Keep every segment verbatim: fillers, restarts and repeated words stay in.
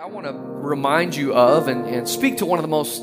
I want to remind you of and, and speak to one of the most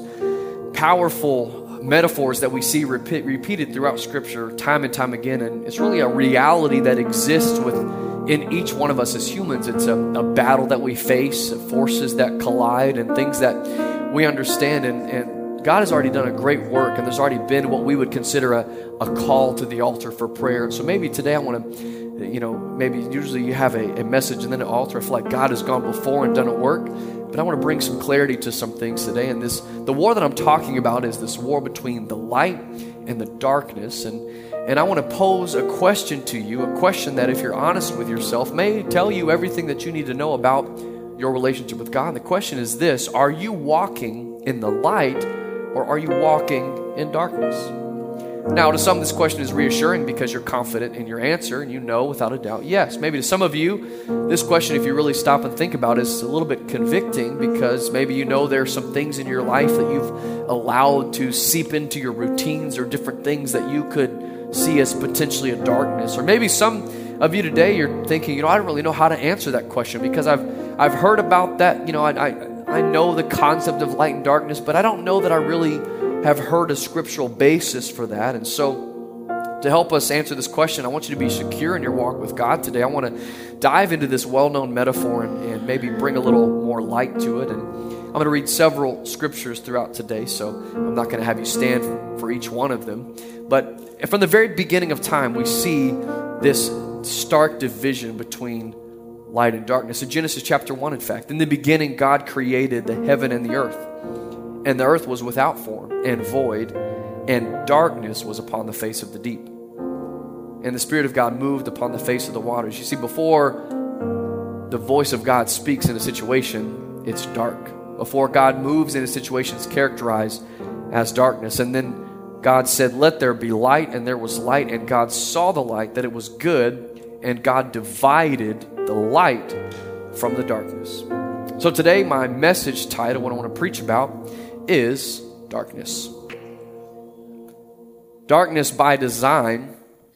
powerful metaphors that we see repeat, repeated throughout Scripture time and time again. And it's really a reality that exists within each one of us as humans. It's a, a battle that we face, forces that collide, and things that we understand. And, and God has already done a great work, and there's already been what we would consider a, a call to the altar for prayer. And so maybe today I want to You know, maybe usually you have a, a message and then an altar. I feel like God has gone before and done a work. But I want to bring some clarity to some things today. And this, the war that I'm talking about is this war between the light and the darkness. And, and I want to pose a question to you, a question that if you're honest with yourself may tell you everything that you need to know about your relationship with God. And the question is this: are you walking in the light or are you walking in darkness? Now, to some, this question is reassuring because you're confident in your answer and you know without a doubt, yes. Maybe to some of you, this question, if you really stop and think about it, is a little bit convicting because maybe you know there are some things in your life that you've allowed to seep into your routines or different things that you could see as potentially a darkness. Or maybe some of you today, you're thinking, you know, I don't really know how to answer that question because I've I've heard about that. You know, I, I, I know the concept of light and darkness, but I don't know that I really have heard a scriptural basis for that. And so to help us answer this question, I want you to be secure in your walk with God today. I want to dive into this well-known metaphor and, and maybe bring a little more light to it. And I'm going to read several scriptures throughout today, so I'm not going to have you stand for each one of them. But from the very beginning of time, we see this stark division between light and darkness. In Genesis chapter one, in fact, in the beginning, God created the heaven and the earth. And the earth was without form and void, and darkness was upon the face of the deep. And the Spirit of God moved upon the face of the waters. You see, before the voice of God speaks in a situation, it's dark. Before God moves in a situation, it's characterized as darkness. And then God said, "Let there be light," and there was light. And God saw the light, that it was good, and God divided the light from the darkness. So today, my message title, what I want to preach about, is darkness. Darkness by design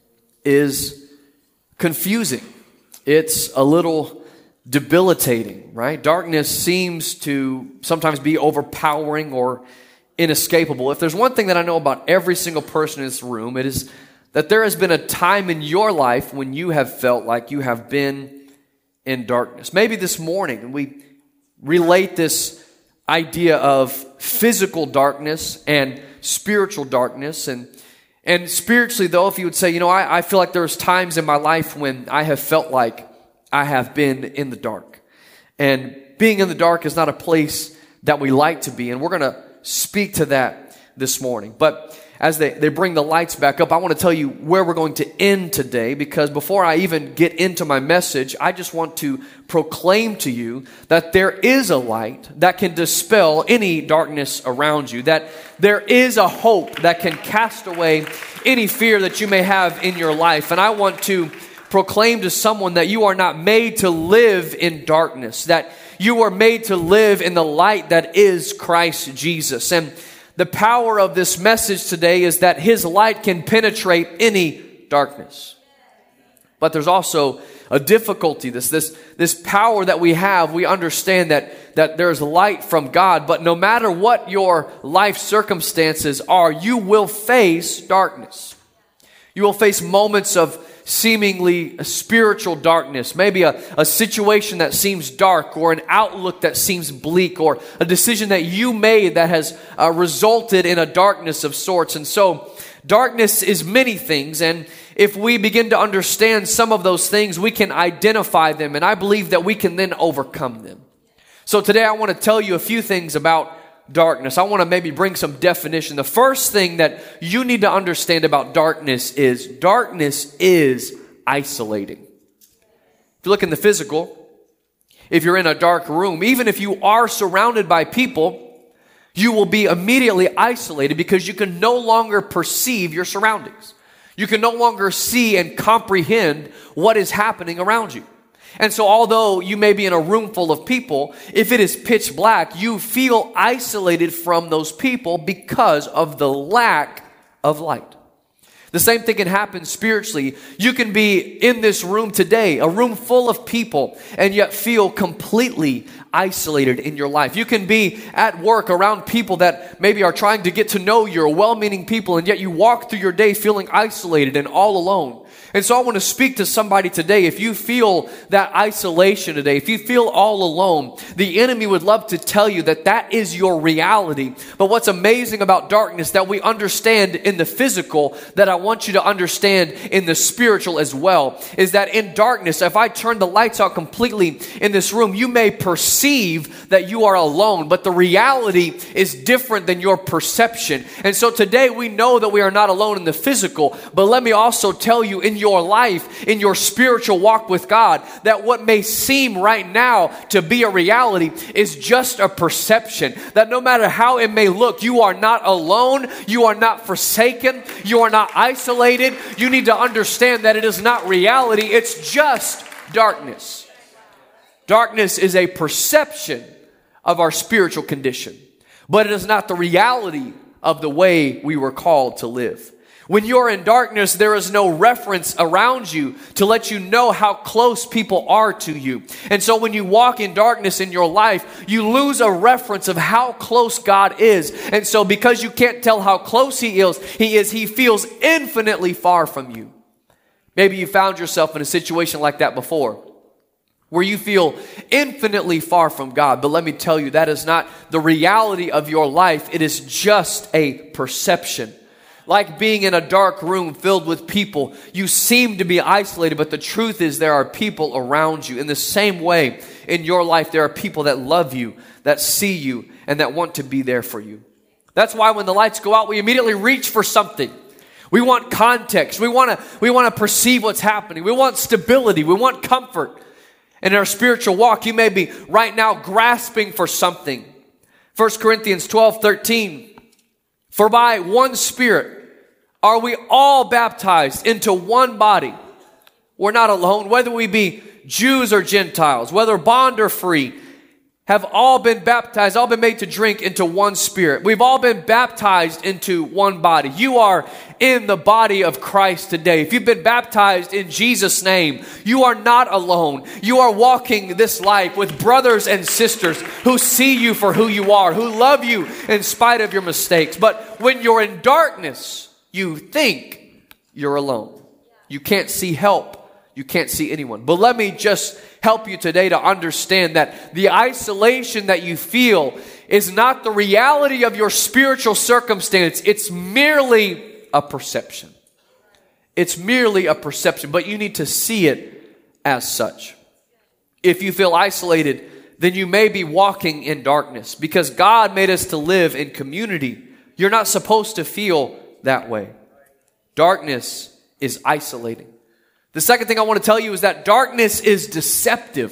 is confusing. It's a little debilitating, right? Darkness seems to sometimes be overpowering or inescapable. If there's one thing that I know about every single person in this room, it is that there has been a time in your life when you have felt like you have been in darkness. Maybe this morning, we relate this idea of physical darkness and spiritual darkness. And and spiritually, though, if you would say, you know, I, I feel like there's times in my life when I have felt like I have been in the dark. And being in the dark is not a place that we like to be. And we're going to speak to that this morning. But as they, they bring the lights back up, I want to tell you where we're going to end today, because before I even get into my message, I just want to proclaim to you that there is a light that can dispel any darkness around you, that there is a hope that can cast away any fear that you may have in your life. And I want to proclaim to someone that you are not made to live in darkness, that you are made to live in the light that is Christ Jesus. And the power of this message today is that His light can penetrate any darkness. But there's also a difficulty. This, this, this power that we have, we understand that, that there's light from God. But no matter what your life circumstances are, you will face darkness. You will face moments of seemingly spiritual darkness, maybe a, a situation that seems dark, or an outlook that seems bleak, or a decision that you made that has uh, resulted in a darkness of sorts. And so darkness is many things, and if we begin to understand some of those things, we can identify them, and I believe that we can then overcome them. So today I want to tell you a few things about darkness. I want to maybe bring some definition. The first thing that you need to understand about darkness is darkness is isolating. If you look in the physical, if you're in a dark room, even if you are surrounded by people, you will be immediately isolated because you can no longer perceive your surroundings. You can no longer see and comprehend what is happening around you. And so although you may be in a room full of people, if it is pitch black, you feel isolated from those people because of the lack of light. The same thing can happen spiritually. You can be in this room today, a room full of people, and yet feel completely isolated in your life. You can be at work around people that maybe are trying to get to know you, or well-meaning people, and yet you walk through your day feeling isolated and all alone. And so I want to speak to somebody today. If you feel that isolation today, if you feel all alone, the enemy would love to tell you that that is your reality. But what's amazing about darkness that we understand in the physical, that I want you to understand in the spiritual as well, is that in darkness, if I turn the lights out completely in this room, you may perceive that you are alone, but the reality is different than your perception. And so today we know that we are not alone in the physical, but let me also tell you in your life, in your spiritual walk with God, that what may seem right now to be a reality is just a perception. That no matter how it may look, you are not alone, you are not forsaken, you are not isolated. You need to understand that it is not reality, it's just darkness. Darkness is a perception of our spiritual condition, but it is not the reality of the way we were called to live. When you're in darkness, there is no reference around you to let you know how close people are to you. And so when you walk in darkness in your life, you lose a reference of how close God is. And so because you can't tell how close He is, He is, He feels infinitely far from you. Maybe you found yourself in a situation like that before, where you feel infinitely far from God. But let me tell you, that is not the reality of your life. It is just a perception. Like being in a dark room filled with people, you seem to be isolated, but the truth is there are people around you. In the same way, in your life, there are people that love you, that see you, and that want to be there for you. That's why when the lights go out, we immediately reach for something. We want context. We want to we want to perceive what's happening. We want stability. We want comfort. And in our spiritual walk, you may be right now grasping for something. First Corinthians twelve thirteen. For by one Spirit are we all baptized into one body. We're not alone, whether we be Jews or Gentiles, whether bond or free, have all been baptized, all been made to drink into one Spirit. We've all been baptized into one body. You are in the body of Christ today. If you've been baptized in Jesus' name, you are not alone. You are walking this life with brothers and sisters who see you for who you are, who love you in spite of your mistakes. But when you're in darkness, you think you're alone. You can't see help. You can't see anyone. But let me just help you today to understand that the isolation that you feel is not the reality of your spiritual circumstance. It's merely a perception. It's merely a perception, but you need to see it as such. If you feel isolated, then you may be walking in darkness because God made us to live in community. You're not supposed to feel that way. Darkness is isolating. The second thing I want to tell you is that darkness is deceptive.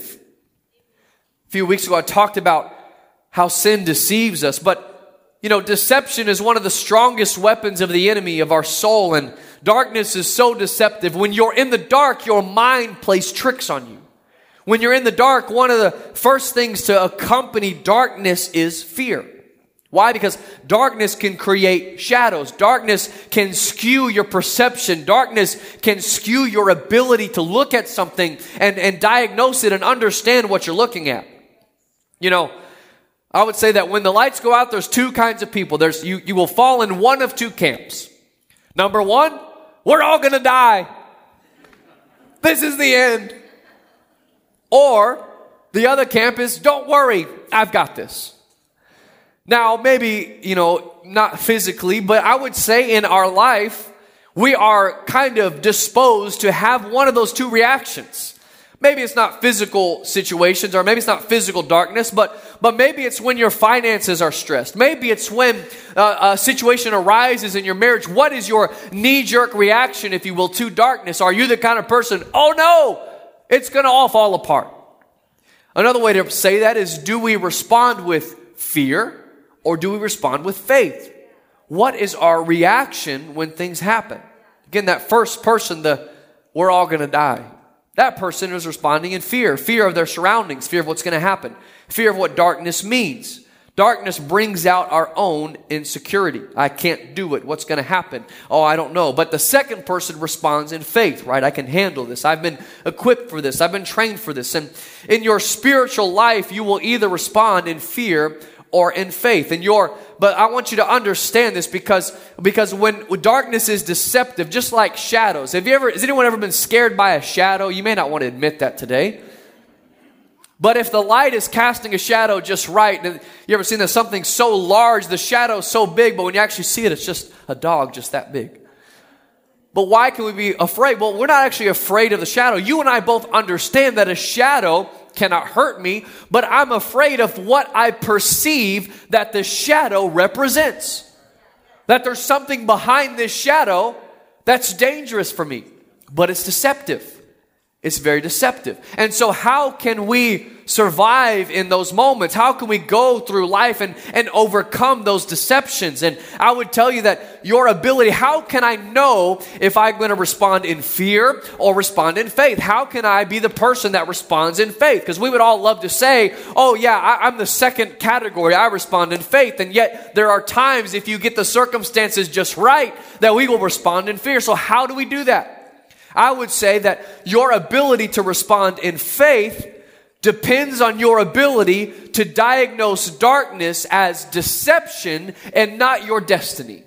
A few weeks ago, I talked about how sin deceives us, but you know, deception is one of the strongest weapons of the enemy of our soul, and darkness is so deceptive. When you're in the dark, your mind plays tricks on you. When you're in the dark, one of the first things to accompany darkness is fear. Why? Because darkness can create shadows. Darkness can skew your perception. Darkness can skew your ability to look at something and, and diagnose it and understand what you're looking at. You know, I would say that when the lights go out, there's two kinds of people. There's you, you will fall in one of two camps. Number one, we're all going to die. This is the end. Or the other camp is, don't worry, I've got this. Now, maybe, you know, not physically, but I would say in our life, we are kind of disposed to have one of those two reactions. Maybe it's not physical situations, or maybe it's not physical darkness, but but maybe it's when your finances are stressed. Maybe it's when uh, a situation arises in your marriage. What is your knee-jerk reaction, if you will, to darkness? Are you the kind of person, oh no, it's going to all fall apart? Another way to say that is, do we respond with fear? Or do we respond with faith? What is our reaction when things happen? Again, that first person, the we're all going to die. That person is responding in fear. Fear of their surroundings. Fear of what's going to happen. Fear of what darkness means. Darkness brings out our own insecurity. I can't do it. What's going to happen? Oh, I don't know. But the second person responds in faith, right? I can handle this. I've been equipped for this. I've been trained for this. And in your spiritual life, you will either respond in fear or in faith. And your, but I want you to understand this because, because when, when darkness is deceptive, just like shadows. Have you ever, has anyone ever been scared by a shadow? You may not want to admit that today. But if the light is casting a shadow just right, and you ever seen that something so large, the shadow so big, but when you actually see it, it's just a dog just that big. But why can we be afraid? Well, we're not actually afraid of the shadow. You and I both understand that a shadow cannot hurt me, but I'm afraid of what I perceive that the shadow represents. That there's something behind this shadow that's dangerous for me, but it's deceptive. It's very deceptive. And so how can we survive in those moments? How can we go through life and, and overcome those deceptions? And I would tell you that your ability, how can I know if I'm going to respond in fear or respond in faith? How can I be the person that responds in faith? Because we would all love to say, oh yeah, I, I'm the second category. I respond in faith. And yet there are times if you get the circumstances just right that we will respond in fear. So how do we do that? I would say that your ability to respond in faith depends on your ability to diagnose darkness as deception and not your destiny.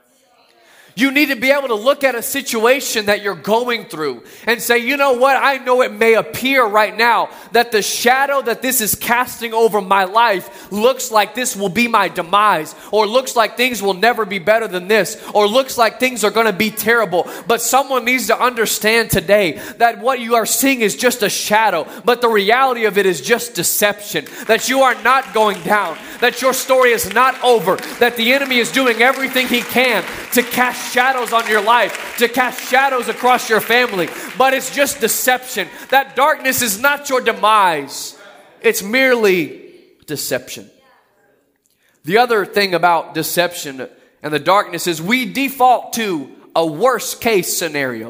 You need to be able to look at a situation that you're going through and say, you know what? I know it may appear right now that the shadow that this is casting over my life looks like this will be my demise, or looks like things will never be better than this, or looks like things are going to be terrible. But someone needs to understand today that what you are seeing is just a shadow, but the reality of it is just deception, that you are not going down, that your story is not over, that the enemy is doing everything he can to cast shadows on your life, to cast shadows across your family, but it's just deception. That darkness is not your demise. It's merely deception. The other thing about deception and the darkness is we default to a worst case scenario.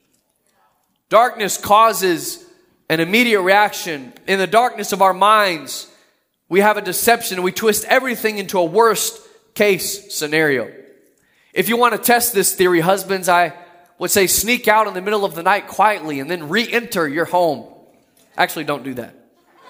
Darkness causes an immediate reaction. In the darkness of our minds, we have a deception and we twist everything into a worst case scenario. If you want to test this theory, husbands, I would say sneak out in the middle of the night quietly and then re-enter your home. Actually, don't do that.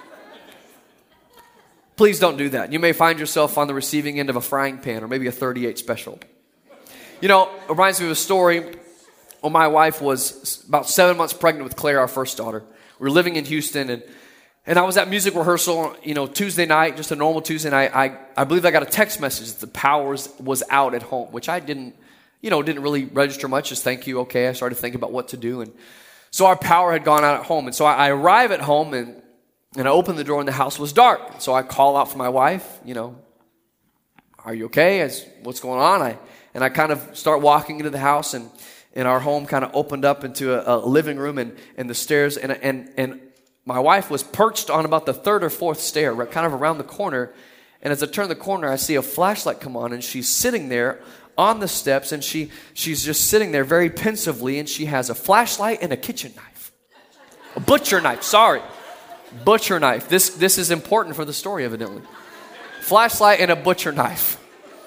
Please don't do that. You may find yourself on the receiving end of a frying pan or maybe a thirty-eight special. You know, it reminds me of a story when my wife was about seven months pregnant with Claire, our first daughter. We were living in Houston, and And I was at music rehearsal, you know, Tuesday night, just a normal Tuesday night. I, I believe I got a text message that the power was out at home, which I didn't, you know, didn't really register much. Just thank you, okay. I started thinking about what to do. And so our power had gone out at home. And so I, I arrive at home and, and I open the door and the house was dark. So I call out for my wife, you know, are you okay? As, what's going on? I And I kind of start walking into the house, and, and our home kind of opened up into a, a living room and, and the stairs. And, and, and my wife was perched on about the third or fourth stair, kind of around the corner. And as I turn the corner, I see a flashlight come on, and she's sitting there on the steps, and she she's just sitting there very pensively, and she has a flashlight and a kitchen knife. A butcher knife, sorry. Butcher knife. This, this is important for the story, evidently. Flashlight and a butcher knife.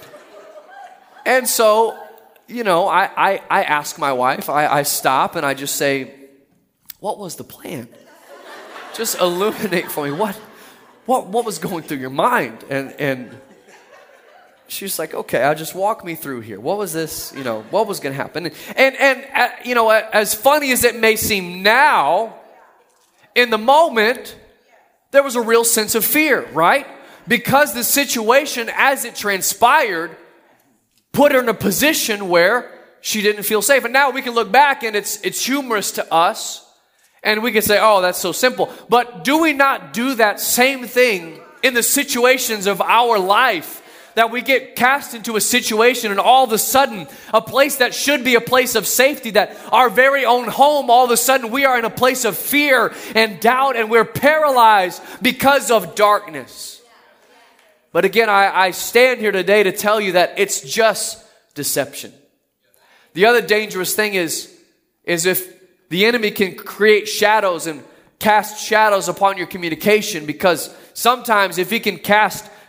And so, you know, I, I, I ask my wife, I, I stop, and I just say, what was the plan? Just illuminate for me. What, what, what was going through your mind? And, and she's like, okay, I'll just walk me through here. What was this? You know, what was going to happen? And, and, uh, you know, as funny as it may seem now, in the moment, there was a real sense of fear, right? Because the situation, as it transpired, put her in a position where she didn't feel safe. And now we can look back, and it's, it's humorous to us. And we can say, oh, that's so simple. But do we not do that same thing in the situations of our life? That we get cast into a situation, and all of a sudden, a place that should be a place of safety, that our very own home, all of a sudden we are in a place of fear and doubt, and we're paralyzed because of darkness. But again, I, I stand here today to tell you that it's just deception. The other dangerous thing is, is if the enemy can create shadows and cast shadows upon your communication, because sometimes if he can cast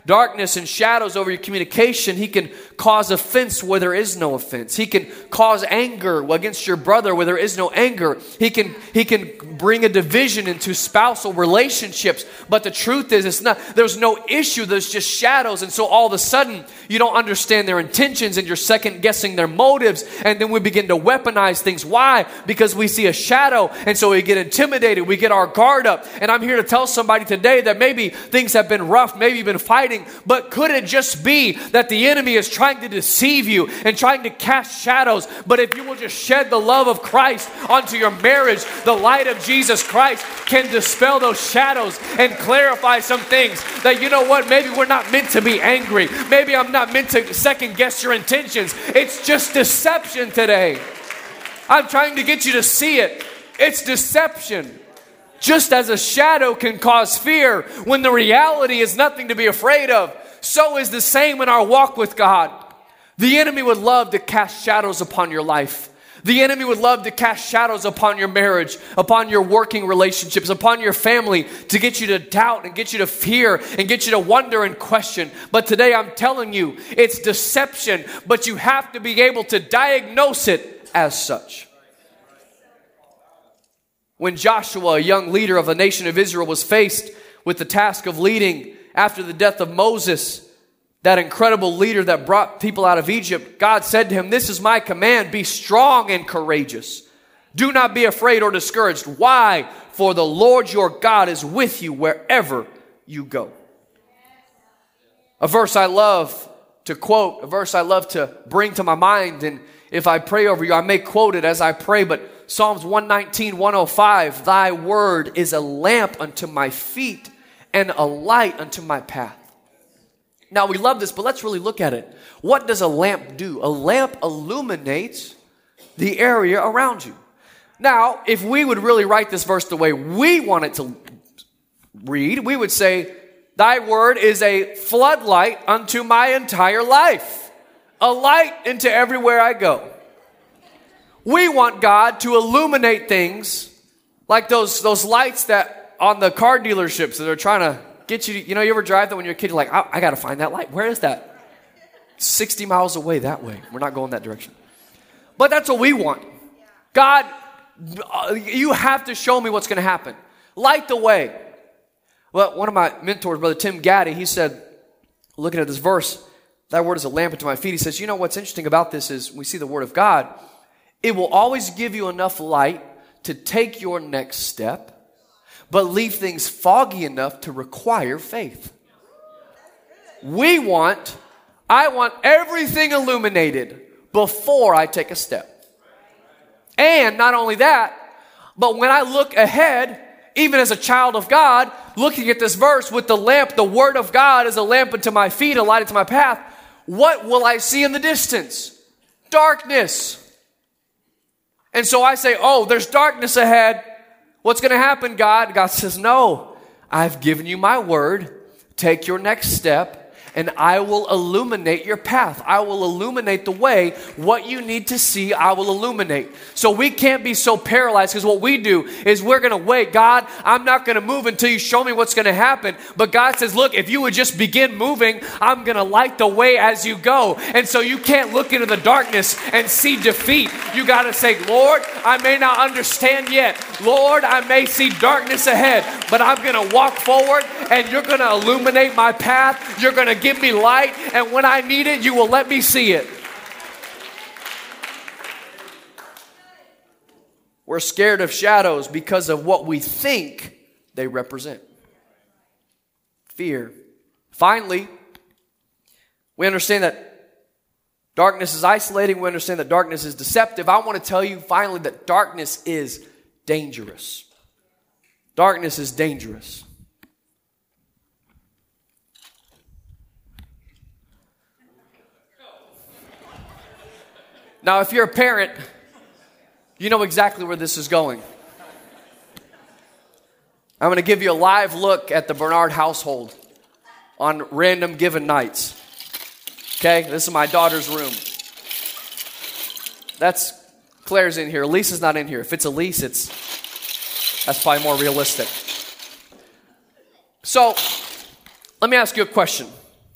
darkness and shadows over your communication. He can cause offense where there is no offense. He can cause anger against your brother where there is no anger. He can, he can bring a division into spousal relationships. But the truth is, it's not, there's no issue. There's just shadows. And so all of a sudden, you don't understand their intentions and you're second guessing their motives. And then we begin to weaponize things. Why? Because we see a shadow. And so we get intimidated. We get our guard up. And I'm here to tell somebody today that maybe things have been rough. Maybe you've been fighting. But could it just be that the enemy is trying to deceive you and trying to cast shadows? But if you will just shed the love of Christ onto your marriage, the light of Jesus Christ can dispel those shadows and clarify some things that, you know what, maybe we're not meant to be angry. Maybe I'm not meant to second guess your intentions. It's just deception today. I'm trying to get you to see it. It's deception. Just as a shadow can cause fear when the reality is nothing to be afraid of, so is the same in our walk with God. The enemy would love to cast shadows upon your life. The enemy would love to cast shadows upon your marriage, upon your working relationships, upon your family, to get you to doubt and get you to fear and get you to wonder and question. But today I'm telling you, it's deception, but you have to be able to diagnose it as such. When Joshua, a young leader of the nation of Israel, was faced with the task of leading after the death of Moses, that incredible leader that brought people out of Egypt, God said to him, "This is my command, be strong and courageous. Do not be afraid or discouraged. Why? For the Lord your God is with you wherever you go." A verse I love to quote, a verse I love to bring to my mind, and if I pray over you, I may quote it as I pray, but Psalms one nineteen, one oh five, "Thy word is a lamp unto my feet and a light unto my path." Now we love this, but let's really look at it. What does a lamp do? A lamp illuminates the area around you. Now, if we would really write this verse the way we want it to read, we would say, "Thy word is a floodlight unto my entire life, a light into everywhere I go." We want God to illuminate things like those, those lights that on the car dealerships that are trying to get you, you know, you ever drive that when you're a kid, you're like, I, I got to find that light. Where is that? sixty miles away that way. We're not going that direction. But that's what we want. God, you have to show me what's going to happen. Light the way. Well, one of my mentors, Brother Tim Gaddy, he said, looking at this verse, "Thy word is a lamp unto my feet." He says, you know what's interesting about this is we see the word of God. It will always give you enough light to take your next step, but leave things foggy enough to require faith. We want, I want everything illuminated before I take a step. And not only that, but when I look ahead, even as a child of God, looking at this verse with the lamp, the word of God is a lamp unto my feet, a light unto my path, what will I see in the distance? Darkness. And so I say, oh, there's darkness ahead. What's going to happen, God? God says, no, I've given you my word. Take your next step, and I will illuminate your path. I will illuminate the way. What you need to see, I will illuminate. So we can't be so paralyzed, because what we do is we're going to wait. God, I'm not going to move until you show me what's going to happen. But God says, look, if you would just begin moving, I'm going to light the way as you go. And so you can't look into the darkness and see defeat. You got to say, Lord, I may not understand yet. Lord, I may see darkness ahead, but I'm going to walk forward, and you're going to illuminate my path. You're going to give me light, and when I need it, you will let me see it. We're scared of shadows because of what we think they represent. Fear. Finally, we understand that darkness is isolating. We understand that darkness is deceptive. I want to tell you finally that darkness is dangerous. Darkness is dangerous. Now, if you're a parent, you know exactly where this is going. I'm going to give you a live look at the Bernard household on random given nights. Okay, this is my daughter's room. That's Claire's in here. Elisa's not in here. If it's Elise, it's that's probably more realistic. So, let me ask you a question.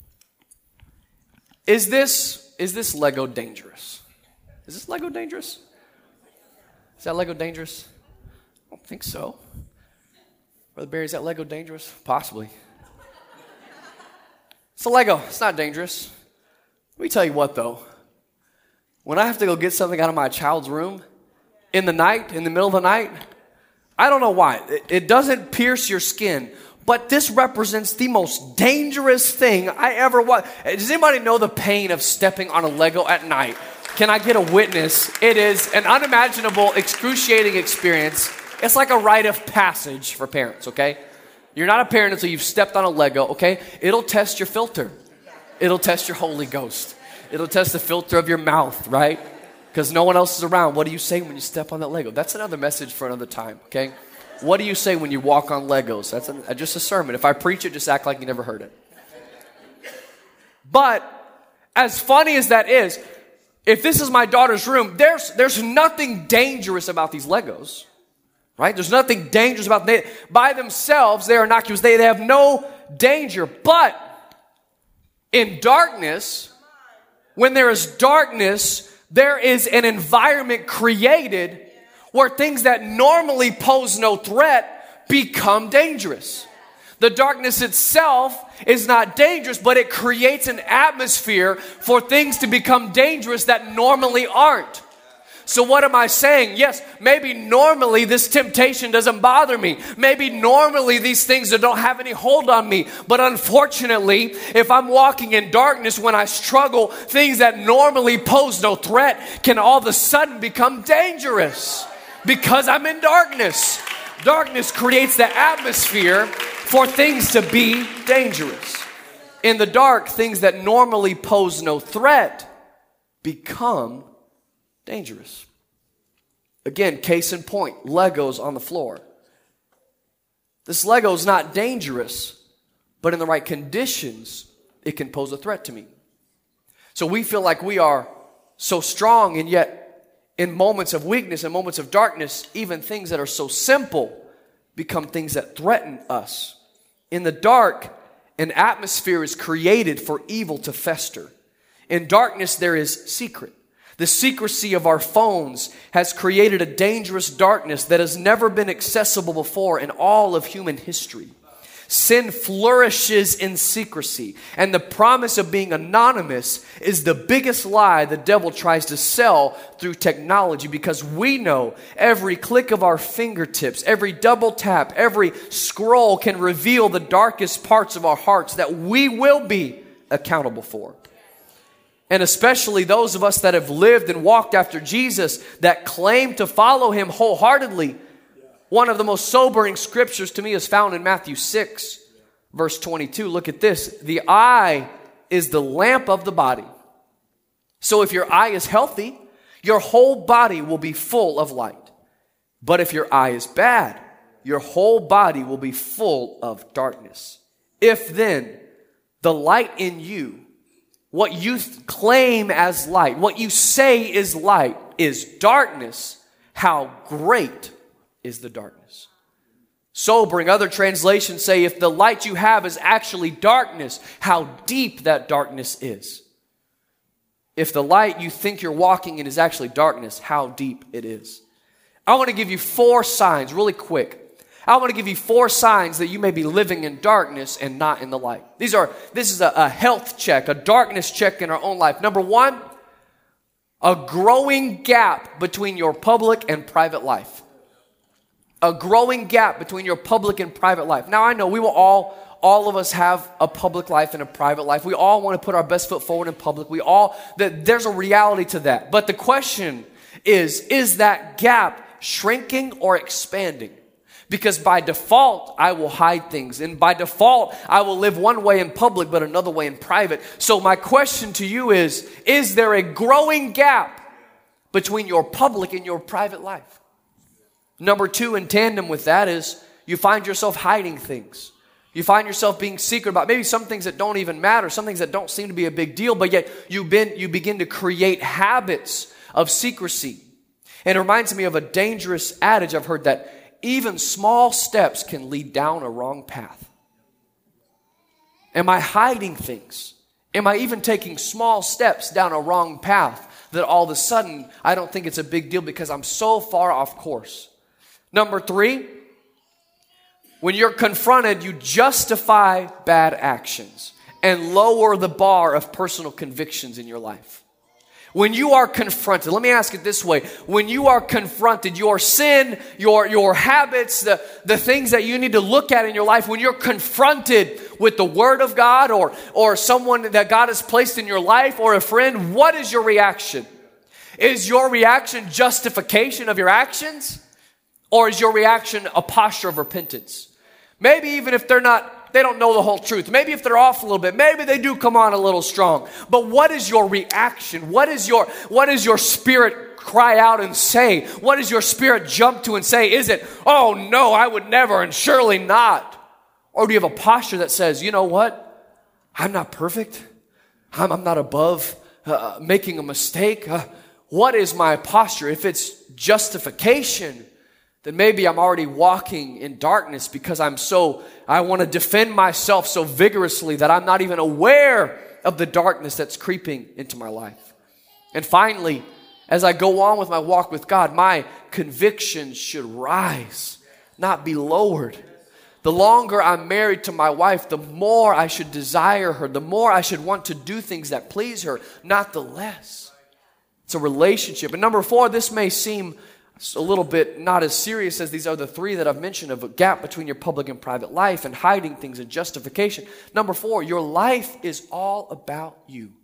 Is this, is this Lego dangerous? Is this Lego dangerous? Is that Lego dangerous? I don't think so. Brother Barry, is that Lego dangerous? Possibly. It's a Lego. It's not dangerous. Let me tell you what, though. When I have to go get something out of my child's room in the night, in the middle of the night, I don't know why. It, it doesn't pierce your skin, but this represents the most dangerous thing I ever watched. Does anybody know the pain of stepping on a Lego at night? Can I get a witness? It is an unimaginable, excruciating experience. It's like a rite of passage for parents, okay? You're not a parent until you've stepped on a Lego, okay? It'll test your filter. It'll test your Holy Ghost. It'll test the filter of your mouth, right? Because no one else is around. What do you say when you step on that Lego? That's another message for another time, okay? What do you say when you walk on Legos? That's a, just a sermon. If I preach it, just act like you never heard it. But as funny as that is, if this is my daughter's room, there's, there's nothing dangerous about these Legos, right? There's nothing dangerous about them. By themselves, they are innocuous. They, they have no danger. But in darkness, when there is darkness, there is an environment created where things that normally pose no threat become dangerous. The darkness itself is not dangerous, but it creates an atmosphere for things to become dangerous that normally aren't. So what am I saying? Yes, maybe normally this temptation doesn't bother me. Maybe normally these things don't have any hold on me. But unfortunately, if I'm walking in darkness when I struggle, things that normally pose no threat can all of a sudden become dangerous because I'm in darkness. Darkness creates the atmosphere for things to be dangerous. In the dark, things that normally pose no threat become dangerous. Again, case in point, Legos on the floor. This Lego is not dangerous, but in the right conditions, it can pose a threat to me. So we feel like we are so strong, and yet in moments of weakness and moments of darkness, even things that are so simple become things that threaten us. In the dark, an atmosphere is created for evil to fester. In darkness, there is secret. The secrecy of our phones has created a dangerous darkness that has never been accessible before in all of human history. Sin flourishes in secrecy, and the promise of being anonymous is the biggest lie the devil tries to sell through technology, because we know every click of our fingertips, every double tap, every scroll can reveal the darkest parts of our hearts that we will be accountable for. And especially those of us that have lived and walked after Jesus, that claim to follow him wholeheartedly. One of the most sobering scriptures to me is found in Matthew six, verse twenty-two. Look at this. The eye is the lamp of the body. So if your eye is healthy, your whole body will be full of light. But if your eye is bad, your whole body will be full of darkness. If then the light in you, what you th- claim as light, what you say is light, is darkness, how great is the darkness. Sobering. Other translations say if the light you have is actually darkness, how deep that darkness is. If the light you think you're walking in is actually darkness, how deep it is. I want to give you four signs really quick. I want to give you four signs that you may be living in darkness and not in the light. These are, this is a, a health check, a darkness check in our own life. Number one, a growing gap between your public and private life. A growing gap between your public and private life. Now I know we will all, all of us have a public life and a private life. We all want to put our best foot forward in public. We all, that there's a reality to that. But the question is, is that gap shrinking or expanding? Because by default, I will hide things. And by default, I will live one way in public, but another way in private. So my question to you is, is there a growing gap between your public and your private life? Number two, in tandem with that, is you find yourself hiding things. You find yourself being secret about maybe some things that don't even matter, some things that don't seem to be a big deal, but yet you've been, you begin to create habits of secrecy. And it reminds me of a dangerous adage I've heard, that even small steps can lead down a wrong path. Am I hiding things? Am I even taking small steps down a wrong path that all of a sudden I don't think it's a big deal because I'm so far off course? Number three, when you're confronted, you justify bad actions and lower the bar of personal convictions in your life. When you are confronted, let me ask it this way. When you are confronted, your sin, your, your habits, the, the things that you need to look at in your life, when you're confronted with the Word of God or, or someone that God has placed in your life or a friend, what is your reaction? Is your reaction justification of your actions? Or is your reaction a posture of repentance? Maybe even if they're not, they don't know the whole truth. Maybe if they're off a little bit, maybe they do come on a little strong. But what is your reaction? What is your, what is your spirit cry out and say? What does your spirit jump to and say? Is it, oh no, I would never and surely not? Or do you have a posture that says, you know what? I'm not perfect. I'm, I'm not above uh, making a mistake. Uh, what is my posture? If it's justification, then maybe I'm already walking in darkness because I'm so, I want to defend myself so vigorously that I'm not even aware of the darkness that's creeping into my life. And finally, as I go on with my walk with God, my convictions should rise, not be lowered. The longer I'm married to my wife, the more I should desire her, the more I should want to do things that please her, not the less. It's a relationship. And number four, this may seem a little bit not as serious as these other three that I've mentioned, of a gap between your public and private life and hiding things and justification. Number four, your life is all about you.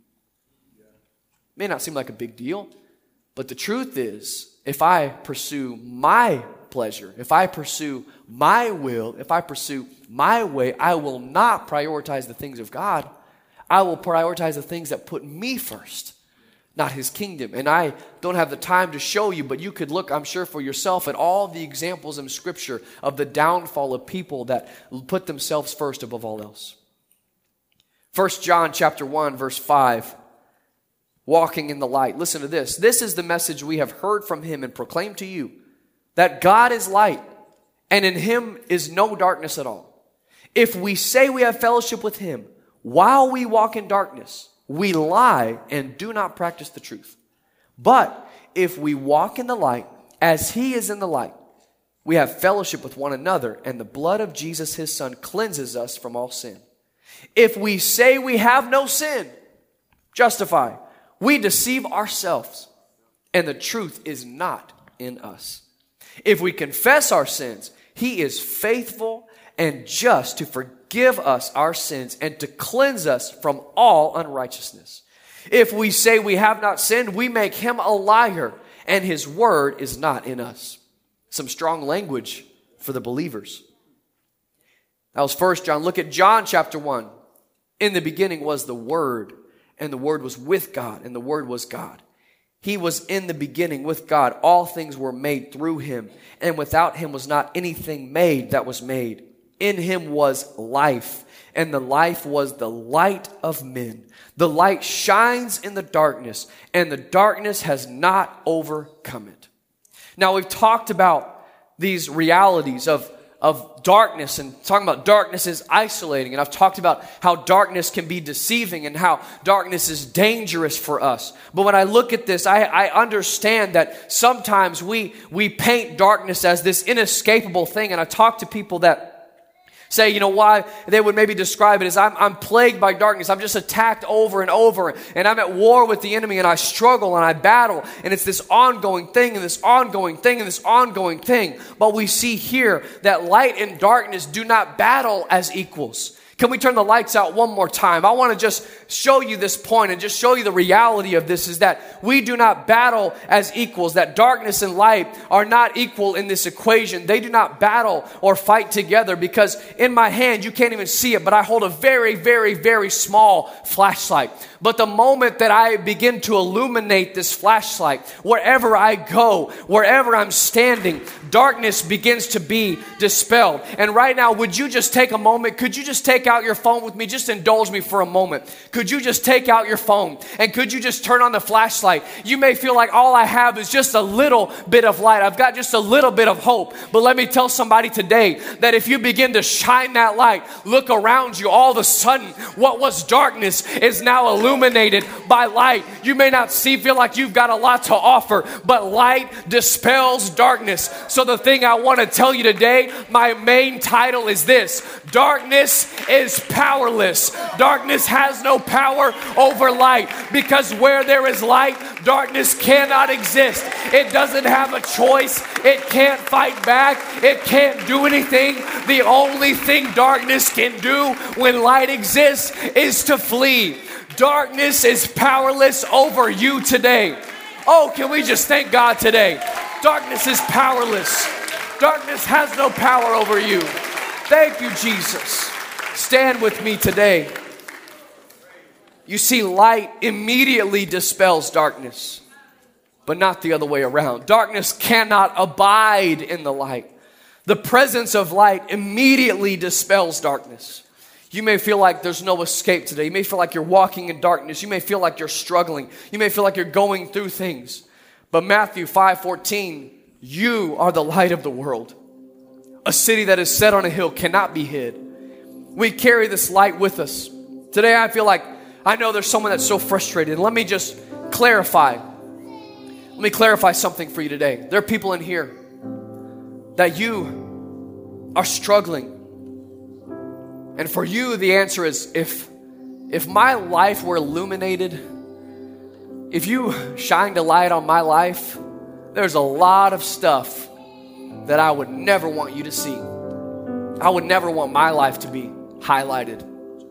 May not seem like a big deal, but the truth is, if I pursue my pleasure, if I pursue my will, if I pursue my way, I will not prioritize the things of God. I will prioritize the things that put me first, not His kingdom. And I don't have the time to show you, but you could look, I'm sure, for yourself at all the examples in Scripture of the downfall of people that put themselves first above all else. First John chapter one, verse five, walking in the light. Listen to this. This is the message we have heard from Him and proclaimed to you, that God is light, and in Him is no darkness at all. If we say we have fellowship with Him while we walk in darkness, we lie and do not practice the truth. But if we walk in the light as He is in the light, we have fellowship with one another, and the blood of Jesus, His Son, cleanses us from all sin. If we say we have no sin, justify, we deceive ourselves, and the truth is not in us. If we confess our sins, He is faithful and just to forgive us our sins and to cleanse us from all unrighteousness. If we say we have not sinned, we make Him a liar, and His word is not in us. Some strong language for the believers. That was First John. Look at John chapter one. In the beginning was the Word, and the Word was with God, and the Word was God. He was in the beginning with God. All things were made through Him, and without Him was not anything made that was made. In Him was life, and the life was the light of men. The light shines in the darkness, and the darkness has not overcome it. Now, we've talked about these realities of, of darkness, and talking about darkness is isolating. And I've talked about how darkness can be deceiving and how darkness is dangerous for us. But when I look at this, I, I understand that sometimes we, we paint darkness as this inescapable thing. And I talk to people that say, you know, why they would maybe describe it as I'm, I'm plagued by darkness. I'm just attacked over and over, and I'm at war with the enemy, and I struggle and I battle, and it's this ongoing thing and this ongoing thing and this ongoing thing. But we see here that light and darkness do not battle as equals. Can we turn the lights out one more time? I want to just show you this point and just show you the reality of this, is that we do not battle as equals, that darkness and light are not equal in this equation. They do not battle or fight together, because in my hand, you can't even see it, but I hold a very, very, very small flashlight. But the moment that I begin to illuminate this flashlight, wherever I go, wherever I'm standing, darkness begins to be dispelled. And right now, would you just take a moment? Could you just take out your phone with me? Just indulge me for a moment. Could you just take out your phone and could you just turn on the flashlight? You may feel like all I have is just a little bit of light. I've got just a little bit of hope. But let me tell somebody today that if you begin to shine that light, look around you, all of a sudden what was darkness is now illuminated by light. You may not see, feel like you've got a lot to offer, but light dispels darkness. So the thing I want to tell you today, my main title is this: darkness is powerless. Darkness has no power over light, because where there is light, darkness cannot exist. It doesn't have a choice. It can't fight back. It can't do anything. The only thing darkness can do when light exists is to flee. Darkness is powerless over you today. Oh, can we just thank God today? Darkness is powerless. Darkness has no power over you. Thank you, Jesus. Stand with me today. You see, light immediately dispels darkness, but not the other way around. Darkness cannot abide in the light. The presence of light immediately dispels darkness. You may feel like there's no escape today. You may feel like you're walking in darkness. You may feel like you're struggling. You may feel like you're going through things. But Matthew five fourteen, you are the light of the world. A city that is set on a hill cannot be hid. We carry this light with us. Today I feel like I know there's someone that's so frustrated. And let me just clarify. Let me clarify something for you today. There are people in here that you are struggling. And for you, the answer is, if, if my life were illuminated, if you shined a light on my life, there's a lot of stuff that I would never want you to see. I would never want my life to be highlighted.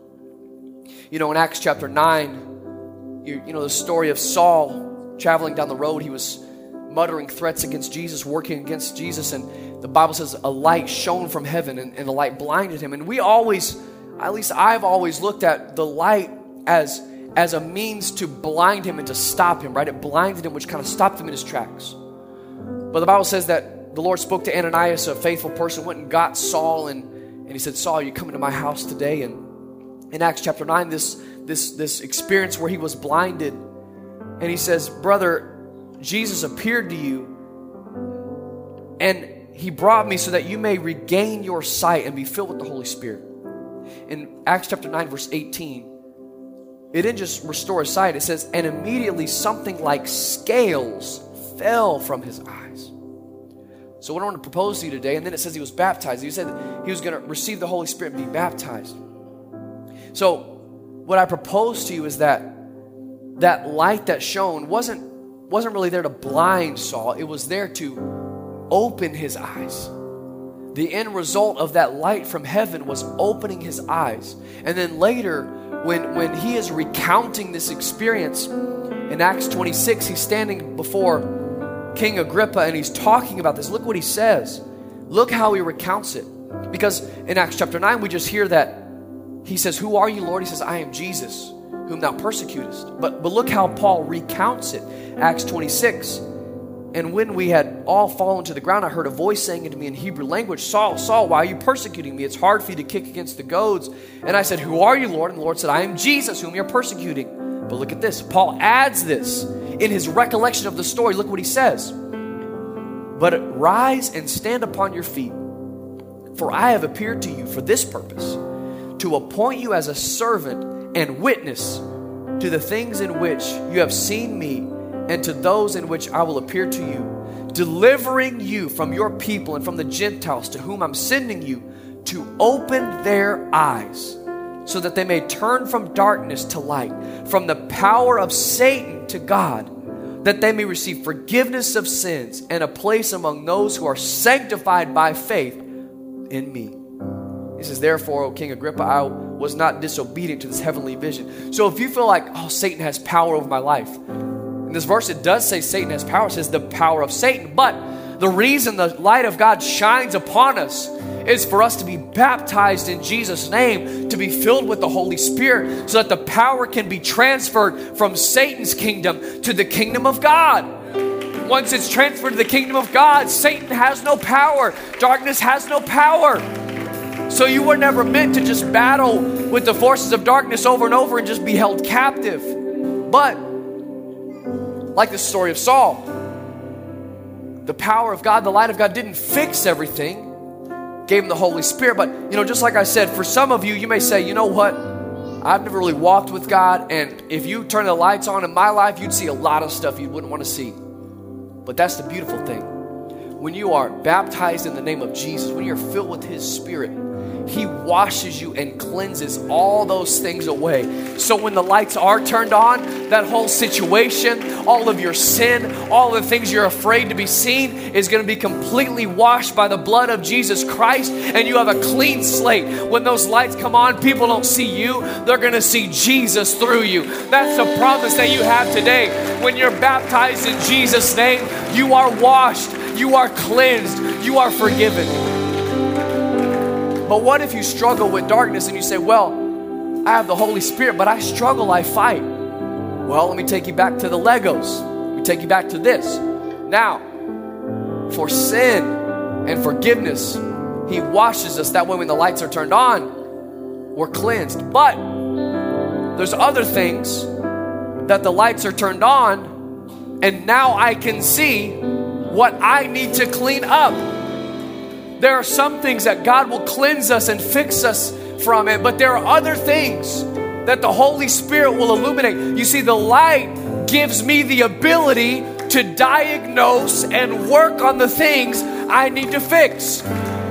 You know, in Acts chapter nine, you, you know, the story of Saul traveling down the road, he was muttering threats against Jesus, working against Jesus, and the Bible says a light shone from heaven, and, and the light blinded him. And we always, at least I've always looked at the light as, as a means to blind him and to stop him, right? It blinded him, which kind of stopped him in his tracks. But the Bible says that the Lord spoke to Ananias, a faithful person, went and got Saul, and, and he said, Saul, you coming to my house today? And in Acts chapter nine, this, this, this experience where he was blinded, and he says, brother, Jesus appeared to you, and he brought me so that you may regain your sight and be filled with the Holy Spirit. In Acts chapter nine, verse eighteen, it didn't just restore his sight. It says, and immediately something like scales fell from his eyes. So what I want to propose to you today, and then it says he was baptized. He said he was going to receive the Holy Spirit and be baptized. So what I propose to you is that that light that shone wasn't wasn't really there to blind Saul. It was there to open his eyes. The end result of that light from heaven was opening his eyes. And then later, when, when he is recounting this experience in Acts twenty-six, he's standing before King Agrippa and he's talking about this. Look what he says. Look how he recounts it. Because in Acts chapter nine, we just hear that he says, who are you, Lord? He says, I am Jesus, whom thou persecutest. But, but look how Paul recounts it. Acts twenty-six, and when we had all fallen to the ground, I heard a voice saying unto me in Hebrew language, Saul, Saul, why are you persecuting me? It's hard for you to kick against the goads. And I said, who are you, Lord? And the Lord said, I am Jesus, whom you're persecuting. But look at this. Paul adds this in his recollection of the story. Look what he says. But rise and stand upon your feet, for I have appeared to you for this purpose, to appoint you as a servant and witness to the things in which you have seen me, and to those in which I will appear to you, delivering you from your people and from the Gentiles to whom I'm sending you, to open their eyes, so that they may turn from darkness to light, from the power of Satan to God, that they may receive forgiveness of sins and a place among those who are sanctified by faith in me. He says, therefore, O King Agrippa, I was not disobedient to this heavenly vision. So if you feel like, oh, Satan has power over my life, in this verse, it does say Satan has power. It says the power of Satan. But the reason the light of God shines upon us is for us to be baptized in Jesus' name, to be filled with the Holy Spirit, so that the power can be transferred from Satan's kingdom to the kingdom of God. Once it's transferred to the kingdom of God, Satan has no power. Darkness has no power. So you were never meant to just battle with the forces of darkness over and over and just be held captive. But like the story of Saul, the power of God, the light of God didn't fix everything. Gave him the Holy Spirit. But, you know, just like I said, for some of you, you may say, you know what? I've never really walked with God. And if you turn the lights on in my life, you'd see a lot of stuff you wouldn't want to see. But that's the beautiful thing. When you are baptized in the name of Jesus, when you're filled with His Spirit, He washes you and cleanses all those things away. So when the lights are turned on, that whole situation, all of your sin, all the things you're afraid to be seen is going to be completely washed by the blood of Jesus Christ, and you have a clean slate. When those lights come on, people don't see you. They're going to see Jesus through you. That's the promise that you have today. When you're baptized in Jesus' name, you are washed, you are cleansed, you are forgiven. But what if you struggle with darkness and you say, well, I have the Holy Spirit, but I struggle, I fight. Well, let me take you back to the Legos. Let me take you back to this. Now, for sin and forgiveness, He washes us. That way when the lights are turned on, we're cleansed. But there's other things that the lights are turned on, and now I can see what I need to clean up. There are some things that God will cleanse us and fix us from it, but there are other things that the Holy Spirit will illuminate. You see, the light gives me the ability to diagnose and work on the things I need to fix.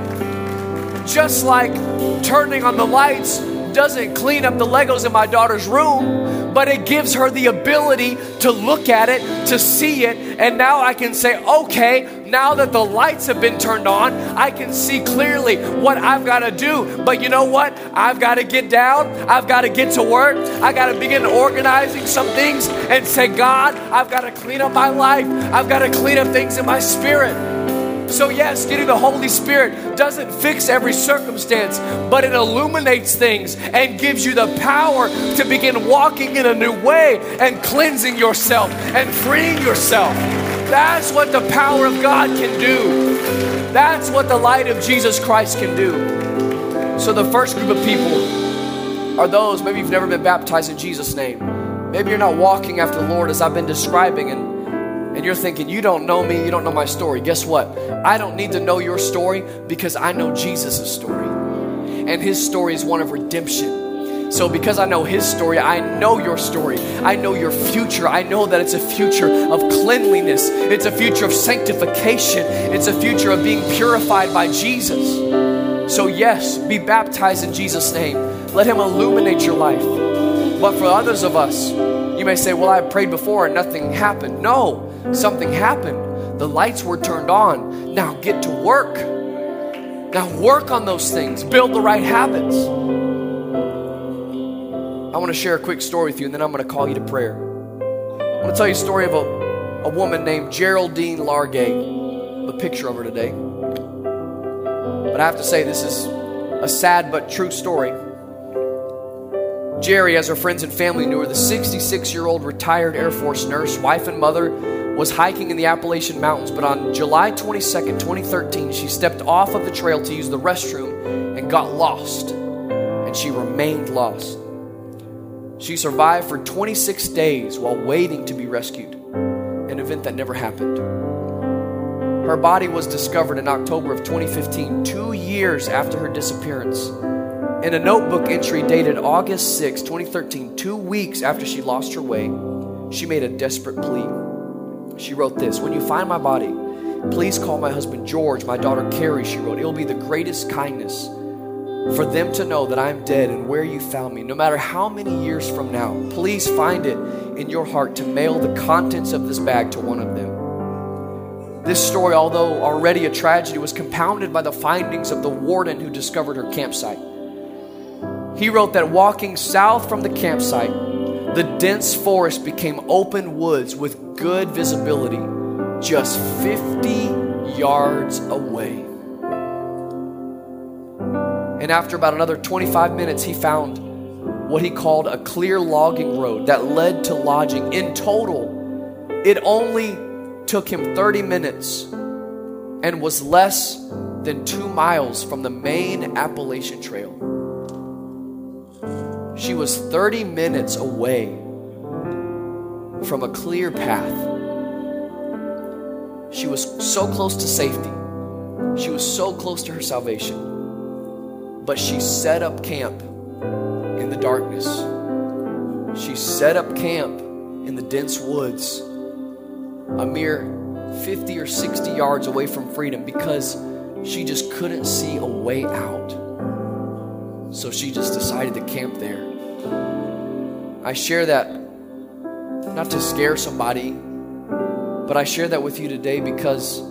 Just like turning on the lights doesn't clean up the Legos in my daughter's room, but it gives her the ability to look at it, to see it, and now I can say, okay, now that the lights have been turned on, I can see clearly what I've got to do. But you know what? I've got to get down. I've got to get to work. I got to begin organizing some things and say, God, I've got to clean up my life. I've got to clean up things in my spirit. So yes, getting the Holy Spirit doesn't fix every circumstance, but it illuminates things and gives you the power to begin walking in a new way and cleansing yourself and freeing yourself. That's what the power of God can do. That's what the light of Jesus Christ can do. So the first group of people are those, maybe you've never been baptized in Jesus' name. Maybe you're not walking after the Lord as I've been describing, and And you're thinking, you don't know me, you don't know my story. Guess what? I don't need to know your story because I know Jesus' story. And His story is one of redemption. So because I know His story, I know your story. I know your future. I know that it's a future of cleanliness. It's a future of sanctification. It's a future of being purified by Jesus. So yes, be baptized in Jesus' name. Let Him illuminate your life. But for others of us, you may say, well, I prayed before and nothing happened. No. Something happened. The lights were turned on. Now get to work. Now work on those things. Build the right habits. I want to share a quick story with you, and then I'm going to call you to prayer. I want to tell you a story of a, a woman named Geraldine Largate. A picture of her today. But I have to say, this is a sad but true story. Jerry, as her friends and family knew her, the sixty-six-year-old retired Air Force nurse, wife and mother, was hiking in the Appalachian Mountains. But on July twenty-second, twenty thirteen, she stepped off of the trail to use the restroom and got lost. And she remained lost. She survived for twenty-six days while waiting to be rescued, an event that never happened. Her body was discovered in October of twenty fifteen, two years after her disappearance. In a notebook entry dated August sixth, twenty thirteen, two weeks after she lost her way, she made a desperate plea. She wrote this: when you find my body, please call my husband George, my daughter Carrie, she wrote. It will be the greatest kindness for them to know that I'm dead and where you found me. No matter how many years from now, please find it in your heart to mail the contents of this bag to one of them. This story, although already a tragedy, was compounded by the findings of the warden who discovered her campsite. He wrote that walking south from the campsite, the dense forest became open woods with good visibility just fifty yards away. And after about another twenty-five minutes, he found what he called a clear logging road that led to lodging. In total, it only took him thirty minutes and was less than two miles from the main Appalachian Trail. She was thirty minutes away from a clear path. She was so close to safety. She was so close to her salvation. But she set up camp in the darkness. She set up camp in the dense woods, a mere fifty or sixty yards away from freedom, because she just couldn't see a way out. So she just decided to camp there. I share that not to scare somebody, but I share that with you today because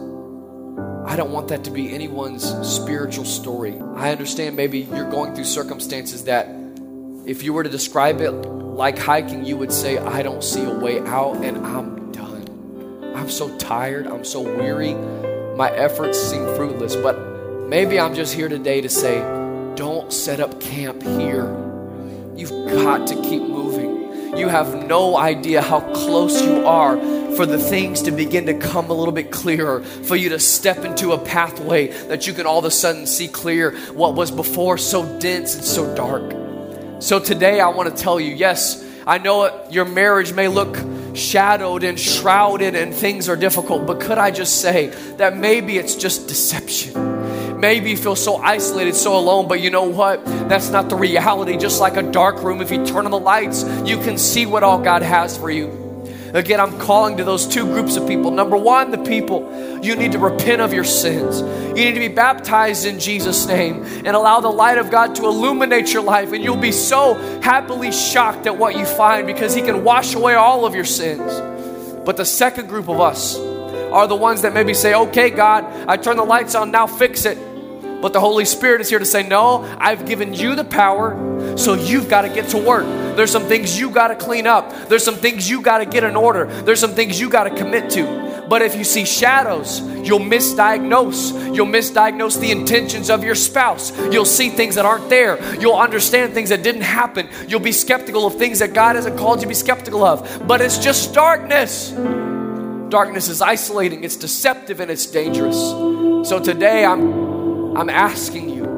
I don't want that to be anyone's spiritual story. I understand maybe you're going through circumstances that if you were to describe it like hiking, you would say, I don't see a way out and I'm done. I'm so tired. I'm so weary. My efforts seem fruitless. But maybe I'm just here today to say, don't set up camp here. You've got to keep moving. You have no idea how close you are for the things to begin to come a little bit clearer, for you to step into a pathway that you can all of a sudden see clear what was before so dense and so dark. So today I want to tell you, yes, I know it, your marriage may look shadowed and shrouded and things are difficult, but could I just say that maybe it's just deception? Maybe you feel so isolated, so alone, but you know what? That's not the reality. Just like a dark room, if you turn on the lights, you can see what all God has for you. Again, I'm calling to those two groups of people. Number one, the people, you need to repent of your sins. You need to be baptized in Jesus' name and allow the light of God to illuminate your life. And you'll be so happily shocked at what you find because He can wash away all of your sins. But the second group of us are the ones that maybe say, okay, God, I turn the lights on, now fix it. But the Holy Spirit is here to say, no, I've given you the power, so you've got to get to work. There's some things you got to clean up. There's some things you got to get in order. There's some things you got to commit to. But if you see shadows, you'll misdiagnose. You'll misdiagnose the intentions of your spouse. You'll see things that aren't there. You'll understand things that didn't happen. You'll be skeptical of things that God hasn't called you to be skeptical of. But it's just darkness. Darkness is isolating. It's deceptive and it's dangerous. So today I'm I'm asking you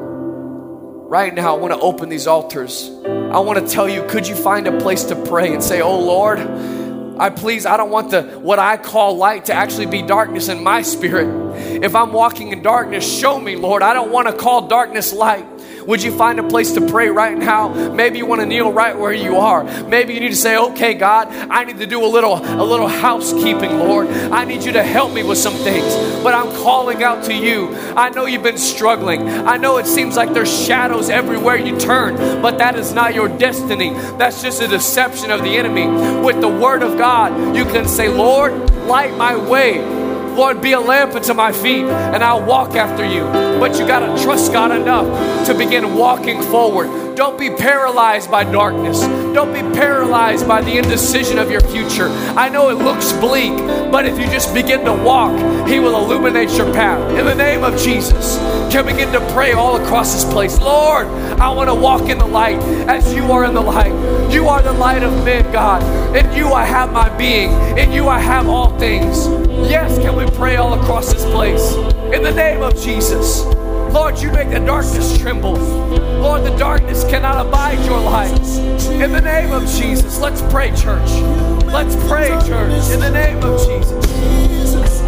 right now, I want to open these altars. I want to tell you, could you find a place to pray and say, oh Lord, I please, I don't want the what I call light to actually be darkness in my spirit. If I'm walking in darkness, show me, Lord. I don't want to call darkness light. Would you find a place to pray right now? Maybe you want to kneel right where you are. Maybe you need to say, okay, God, I need to do a little, a little housekeeping, Lord. I need you to help me with some things. But I'm calling out to you. I know you've been struggling. I know it seems like there's shadows everywhere you turn, but that is not your destiny. That's just a deception of the enemy. With the word of God, you can say, Lord, light my way. Lord, be a lamp unto my feet, and I'll walk after you. But you got to trust God enough to begin walking forward. Don't be paralyzed by darkness. Don't be paralyzed by the indecision of your future. I know it looks bleak, but if you just begin to walk, He will illuminate your path. In the name of Jesus, can we begin to pray all across this place? Lord, I want to walk in the light as you are in the light. You are the light of men, God. In you I have my being. In you I have all things. Yes, can we pray all across this place? In the name of Jesus. Lord, you make the darkness tremble. Lord, the darkness cannot abide your light. In the name of Jesus, let's pray, church. Let's pray, church. In the name of Jesus. Jesus,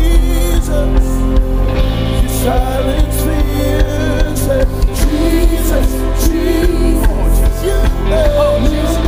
Jesus, you silence fears. Jesus, Jesus, you know.